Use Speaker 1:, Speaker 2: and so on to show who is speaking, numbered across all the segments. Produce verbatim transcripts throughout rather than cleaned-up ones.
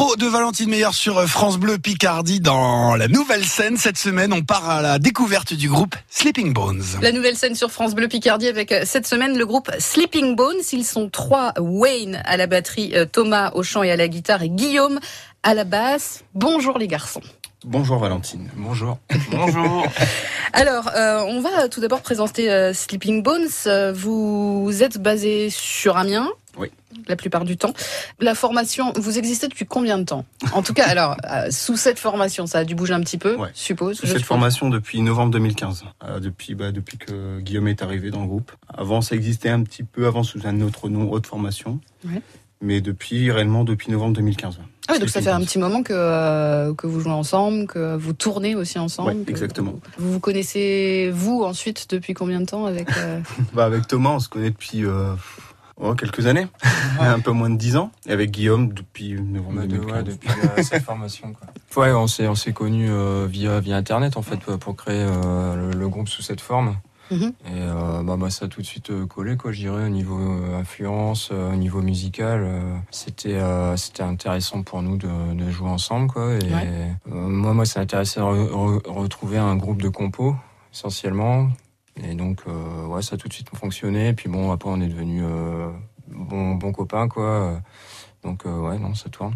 Speaker 1: L'afro de Valentine Meyer sur France Bleu Picardie dans la nouvelle scène. Cette semaine, on part à la découverte du groupe Sleeping Bones.
Speaker 2: La nouvelle scène sur France Bleu Picardie avec cette semaine le groupe Sleeping Bones. Ils sont trois: Wayne à la batterie, Thomas au chant et à la guitare et Guillaume à la basse. Bonjour les garçons.
Speaker 3: Bonjour Valentine.
Speaker 4: Bonjour. Bonjour.
Speaker 2: Alors, euh, on va tout d'abord présenter euh, Sleeping Bones. Euh, vous êtes basé sur Amiens.
Speaker 3: Oui.
Speaker 2: La plupart du temps. La formation, vous existez depuis combien de temps ? En tout cas, alors, euh, sous cette formation, ça a dû bouger un petit peu,
Speaker 3: ouais.
Speaker 2: suppose.
Speaker 3: Sous cette suppose. formation depuis novembre deux mille quinze, euh, depuis, bah, depuis que Guillaume est arrivé dans le groupe. Avant, ça existait un petit peu avant sous un autre nom, autre formation. Ouais. Mais depuis, réellement, depuis novembre deux mille quinze.
Speaker 2: Ah oui, donc ça fait un petit moment que, euh, que vous jouez ensemble, que vous tournez aussi ensemble.
Speaker 3: Oui, exactement.
Speaker 2: Vous vous connaissez, vous, ensuite, depuis combien de temps avec euh...
Speaker 3: bah, avec Thomas, on se connaît depuis euh, oh, quelques années, ouais. un peu moins de dix ans. Et avec Guillaume, depuis novembre deux mille quinze.
Speaker 4: Ouais, depuis euh, cette formation. Quoi. Ouais, on s'est, on s'est connus euh, via, via Internet, en fait, pour créer euh, le, le groupe sous cette forme. Mmh. Et euh, bah, bah, ça a tout de suite euh, collé, quoi, je dirais, au niveau euh, influence, euh, au niveau musical. Euh, c'était, euh, c'était intéressant pour nous de, de jouer ensemble, quoi. Et ouais. euh, moi, moi, ça m'intéressait de re- re- retrouver un groupe de compos, essentiellement. Et donc, euh, ouais, ça a tout de suite fonctionné. Et puis bon, après, on est devenus euh, bons bon copains, quoi. Donc, euh, ouais, non, ça tourne.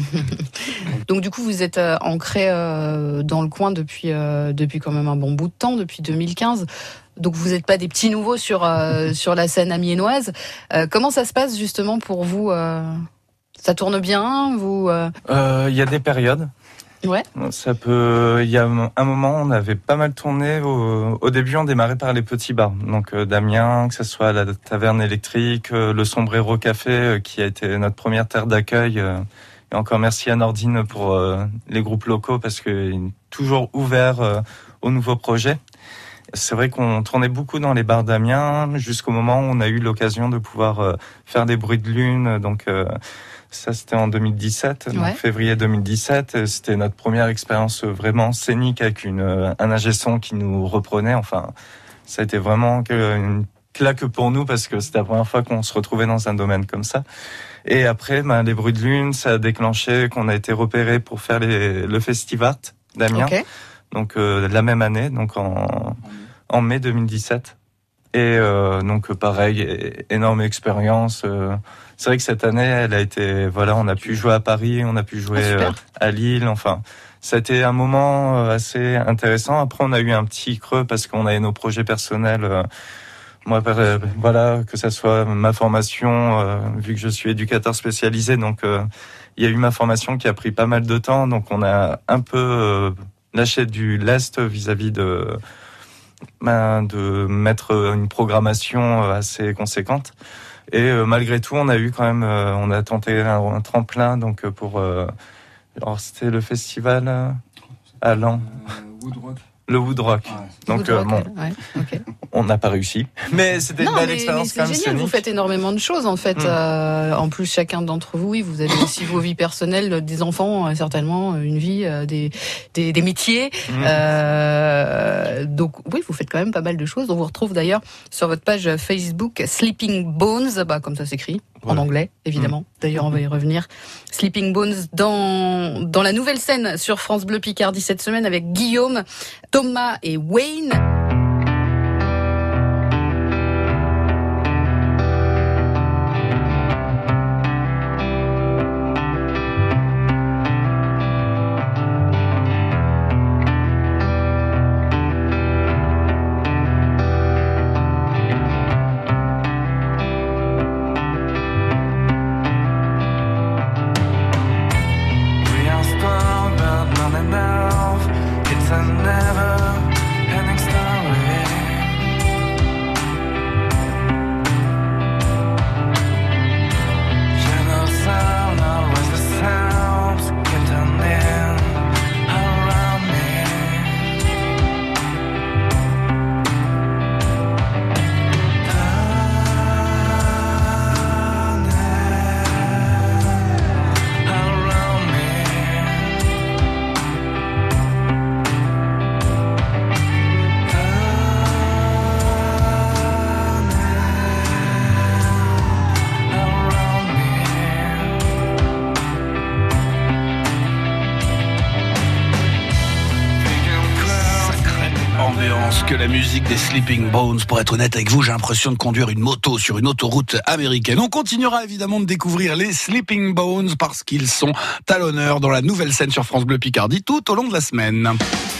Speaker 2: Donc, du coup, vous êtes euh, ancré euh, dans le coin depuis, euh, depuis quand même un bon bout de temps, depuis deux mille quinze. Donc, vous n'êtes pas des petits nouveaux sur, euh, sur la scène amiénoise. Euh, comment ça se passe, justement, pour vous euh, ça tourne bien vous euh...
Speaker 5: euh, y a des périodes.
Speaker 2: Ouais.
Speaker 5: Ça peut. Il y a un moment, on avait pas mal tourné. Au, au début, on démarrait par les petits bars. Donc euh, d'Amiens, que ce soit la Taverne Électrique, euh, le Sombrero Café, euh, qui a été notre première terre d'accueil. Euh, et encore merci à Nordine pour euh, les groupes locaux parce qu'il est toujours ouvert euh, aux nouveaux projets. C'est vrai qu'on tournait beaucoup dans les bars d'Amiens jusqu'au moment où on a eu l'occasion de pouvoir euh, faire des bruits de lune. Donc euh, ça, c'était en deux mille dix-sept, ouais. donc février deux mille dix-sept. C'était notre première expérience vraiment scénique avec une, un ingé son qui nous reprenait. Enfin, ça a été vraiment une claque pour nous parce que c'était la première fois qu'on se retrouvait dans un domaine comme ça. Et après, ben, les bruits de lune, ça a déclenché qu'on a été repéré pour faire les, le Festivart d'Amiens. Okay. Donc euh, la même année, donc en, en mai deux mille dix-sept. Et euh, donc pareil, énorme expérience. Euh, c'est vrai que cette année, elle a été, voilà, on a pu jouer à Paris, on a pu jouer ah, euh, à Lille. Enfin, ça a été un moment assez intéressant. Après, on a eu un petit creux parce qu'on avait nos projets personnels. Euh, moi, euh, voilà, que ça soit ma formation, euh, vu que je suis éducateur spécialisé, donc euh, il y a eu ma formation qui a pris pas mal de temps. Donc, on a un peu euh, lâché du lest vis-à-vis de de mettre une programmation assez conséquente. Et euh, malgré tout, on a eu quand même, euh, on a tenté un, un tremplin donc pour, euh, alors c'était le festival euh, à Lens.
Speaker 4: Euh, Woodrock.
Speaker 5: Le Woodrock. Ouais. Donc
Speaker 2: Woodrock,
Speaker 5: euh, bon,
Speaker 2: ouais, okay.
Speaker 5: On n'a pas réussi, mais c'était
Speaker 2: non,
Speaker 5: une belle
Speaker 2: mais,
Speaker 5: expérience.
Speaker 2: Mais c'est génial, scénique. Vous faites énormément de choses en fait. Mmh. Euh, en plus, chacun d'entre vous, oui, vous avez aussi vos vies personnelles, des enfants, euh, certainement, une vie, euh, des, des, des métiers. Mmh. Euh, donc oui, vous faites quand même pas mal de choses. On vous retrouve d'ailleurs sur votre page Facebook Sleeping Bones, bah, comme ça s'écrit. En anglais, évidemment. Mmh. D'ailleurs, on va y revenir. Sleeping Bones dans, dans la nouvelle scène sur France Bleu Picardie cette semaine avec Guillaume, Thomas et Wayne.
Speaker 6: Never ending story.
Speaker 1: ambiance que la musique des Sleeping Bones. Pour être honnête avec vous, j'ai l'impression de conduire une moto sur une autoroute américaine. On continuera évidemment de découvrir les Sleeping Bones parce qu'ils sont à l'honneur dans la nouvelle scène sur France Bleu Picardie tout au long de la semaine.